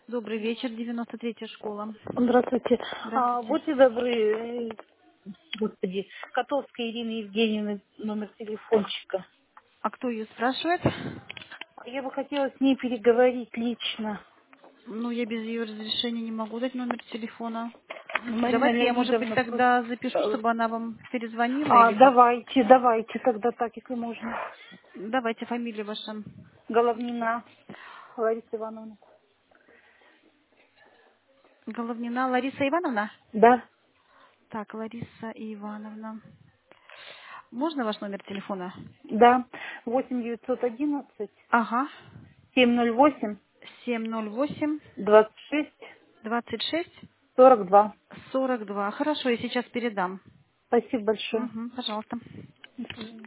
Добрый вечер, 93-я школа. Здравствуйте. Здравствуйте. Будьте добры, господи, Котовской Ирины Евгеньевны номер телефончика. А кто ее спрашивает? Я бы хотела с ней переговорить лично. Ну, я без ее разрешения не могу дать номер телефона. Марина Давайте я, может быть, Леонидовна просит. тогда запишу, чтобы она вам перезвонила или как? Давайте тогда так, если можно. Давайте фамилию ваша. Головнина Лариса Ивановна. Головнина Лариса Ивановна? Да, Так, Лариса Ивановна. Можно ваш номер телефона? да. 8 911 Ага. 708 708 26 26 42. 42. Хорошо, я сейчас передам. Спасибо большое. Угу, пожалуйста. До свидания.